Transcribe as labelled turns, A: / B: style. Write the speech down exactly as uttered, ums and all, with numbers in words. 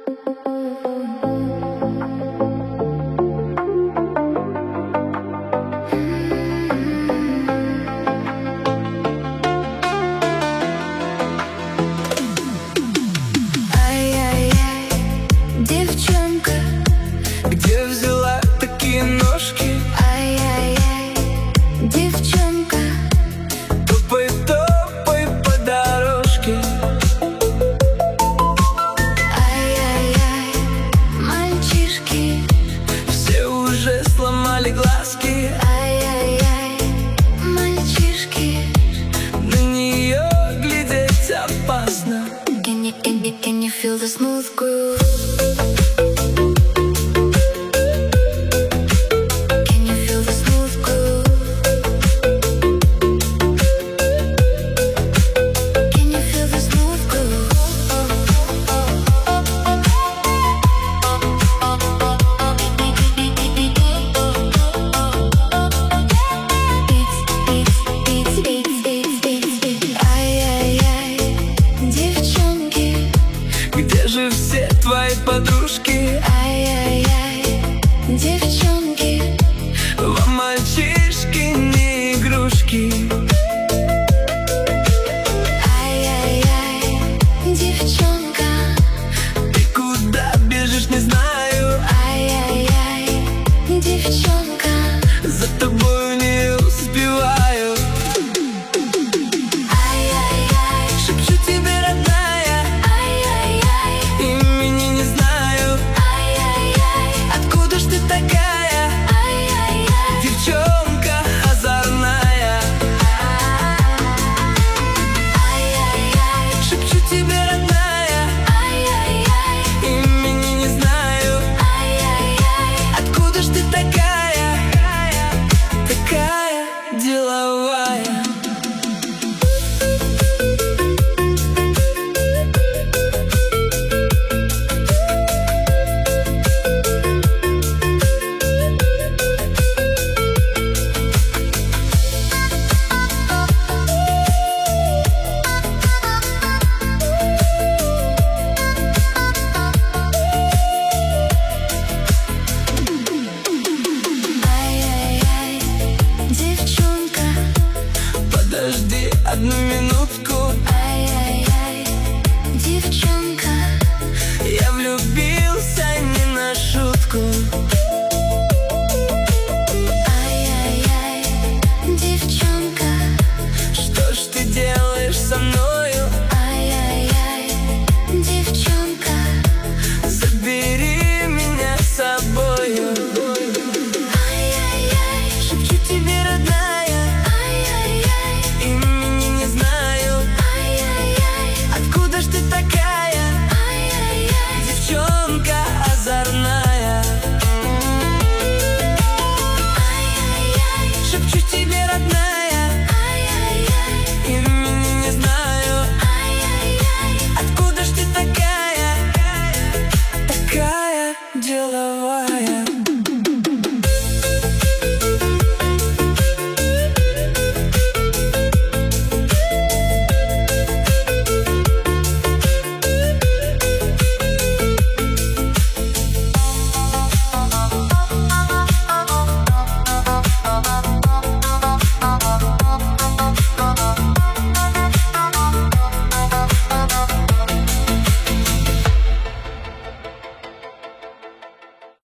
A: Глазки, ай-яй-яй, мальчишки, на нее глядеть опасно. Can you, can you, can you feel the smooth groove? Can you feel the smooth groove? Can you feel the smooth groove? Где же все твои подружки? Ай-яй-яй, девчонки, вам мальчишки не игрушки. Ай-яй-яй, девчонка, ты куда бежишь, не знаю. Ай-яй-яй, девчонка, за тобой не успеваю. Ай-яй-яй, шепчу тебе, родная, имени не знаю. Ай-яй-яй, откуда ж ты такая? Ай-яй-яй, девчонка озорная. Ай-яй-яй, шепчу тебе, родная, ай-яй-яй, имени не знаю. Ай-яй-яй, откуда ж ты такая? Такая деловая. Подожди одну минутку. Ай-яй-яй, девчонка.